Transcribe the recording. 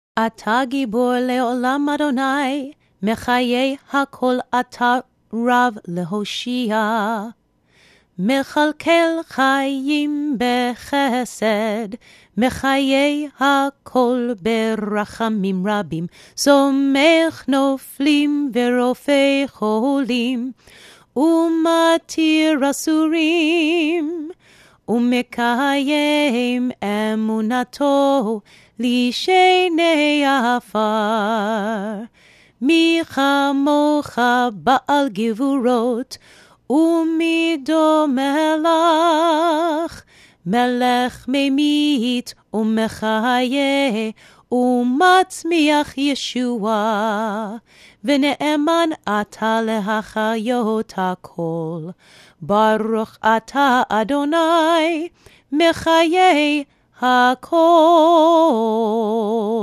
אתה גיבור לעולם אדוני, מחיי הכל אתה רב להושיע. מכלכל חיים בחסד, מחיי הכל ברחמים רבים, סומך נופלים ורופא חולים, ומתיר אסורים, ומקיים אמונתו לשני עפר. מי כמוך בעל גבורות, ומי דומה לך, מלך ממית ומחיה, ומצמיח ישועה, ונאמן אתה להחיות הכל. ברוך אתה אדוני, מחיי הכל.